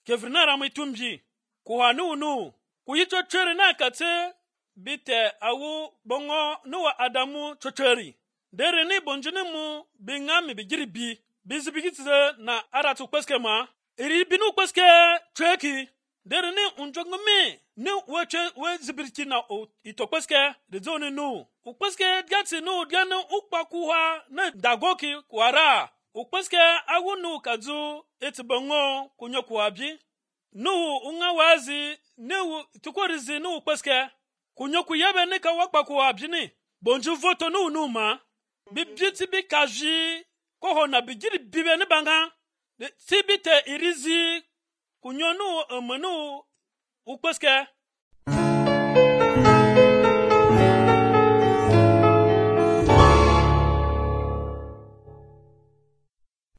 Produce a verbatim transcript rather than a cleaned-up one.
kevrinara mitumji kuhanu nu kuyito chori na kate bite awu bongo nuwa adamu chochori dere ni bonjene mu bingami bigiri bi bizibigitze na aratu kweske ma iri binu kweske cheki dere ni unjongmi ni weche we zibiriki na itokweske de zone nu ukweske diati nu diana ukpakuha na dagoki kwara ukweske awu nu kazu etibongo kunyoku abi nu unga wazi nu tukorizi nu ukweske kunyoku yebe ni ka wakpaku abi ni bonju voto nu nu ma bibiti bi kaji koho na bigiri bibe ni banga sibite irizi kunyonu amanu ukweske